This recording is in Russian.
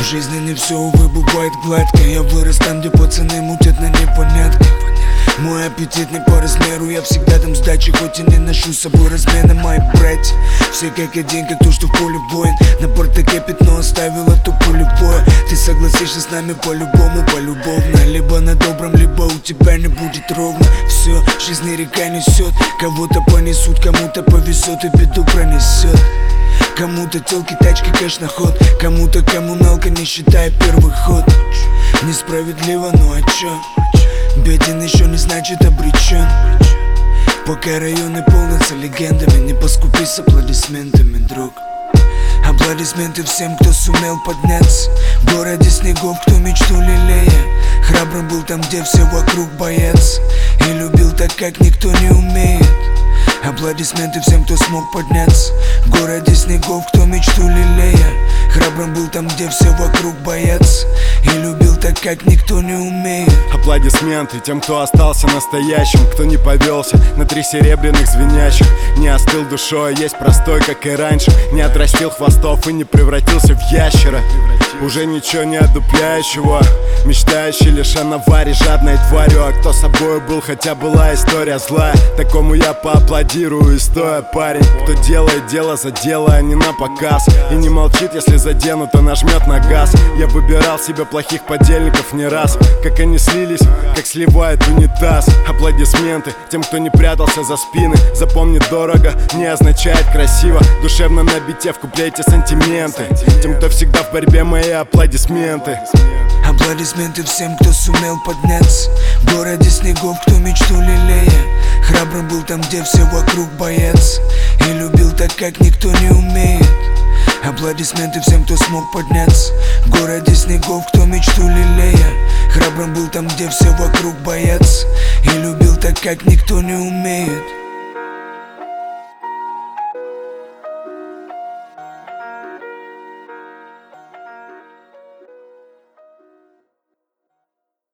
жизни не все, увы, бывает гладко. Я вырос там, где пацаны мутят на непонятках. Мой аппетит не по размеру, я всегда дам сдачи, хоть и не ношу с собой размена. Мои братья все как один, как то, что в поле воин. На бардаке пятно оставило то пулевое. Ты согласишься с нами по-любому, полюбовно. Либо на добром, либо у тебя не будет ровно. Все, жизнь река несет, кого-то понесут, кому-то повезет и беду пронесет. Кому-то телки, тачки, кэш на ход, кому-то коммуналка, не считая первый ход. Несправедливо, ну а чё? Беден еще не значит обречен. Пока районы полнятся легендами, не поскупись аплодисментами, друг. Аплодисменты всем, кто сумел подняться в городе снегов, кто мечту лелея. Храбрым был там, где все вокруг боятся, и любил так, как никто не умеет. Аплодисменты всем, кто смог подняться в городе снегов, кто мечту лелея. Храбрым был там, где все вокруг боятся, и любил так, как никто не умеет. Аплодисменты тем, кто остался настоящим, кто не повелся на 3 серебряных звенящих. Не остыл душой, есть простой, как и раньше. Не отрастил хвостов и не превратился в ящера. Уже ничего не одупляющего, мечтающий лишь о наваре, жадной тварью. А кто собой был, хотя была история злая, такому я поаплодирую и стоя, парень. Кто делает дело за дело, а не на показ, и не молчит, если заденут, а нажмет на газ. Я выбирал себе плохих подельников не раз, как они слились, как сливает унитаз. Аплодисменты тем, кто не прятался за спины. Запомни, дорого не означает красиво. Душевно на бите в куплете сантименты. Тем, кто всегда в борьбе, мои аплодисменты. Аплодисменты всем, кто сумел подняться в городе снегов, кто мечту лелея. Храбрым был там, где все вокруг боятся, и любил так, как никто не умеет. Аплодисменты всем, кто смог подняться в городе снегов, кто мечту лелея. Храбрым был там, где все вокруг боятся, и любил так, как никто не умеет.